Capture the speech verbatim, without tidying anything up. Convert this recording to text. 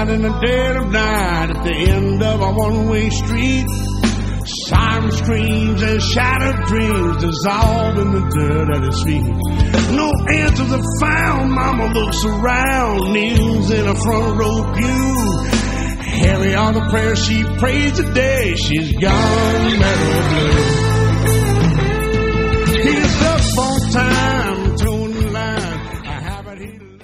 out in the dead of night at the end of a one-way street. Siren screams and shattered dreams dissolve in the dirt at his feet. No answers are found. Mama looks around, kneels in a front row pew. Heavy are the prayers she prays today. She's gone metal blue. He's up on time